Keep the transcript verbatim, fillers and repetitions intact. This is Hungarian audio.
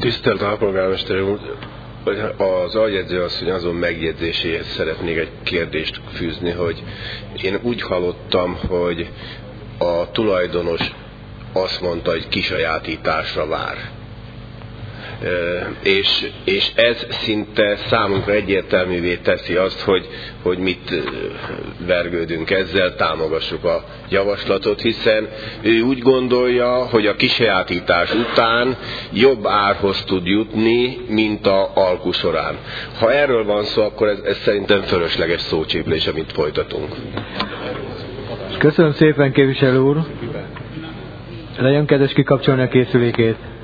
Tisztelt Alpolgármester úr, az aljegyző asszony azon megjegyzéséhez szeretnék egy kérdést fűzni, hogy én úgy hallottam, hogy a tulajdonos azt mondta, hogy kisajátításra vár. És, és ez szinte számunkra egyértelművé teszi azt, hogy, hogy mit vergődünk ezzel, támogassuk a javaslatot, hiszen ő úgy gondolja, hogy a kisajátítás után jobb árhoz tud jutni, mint a alku során. Ha erről van szó, akkor ez, ez szerintem fölösleges szócséplés, amit folytatunk. Köszönöm szépen, képviselő úr! Legyen kedves kikapcsolni a készülékét.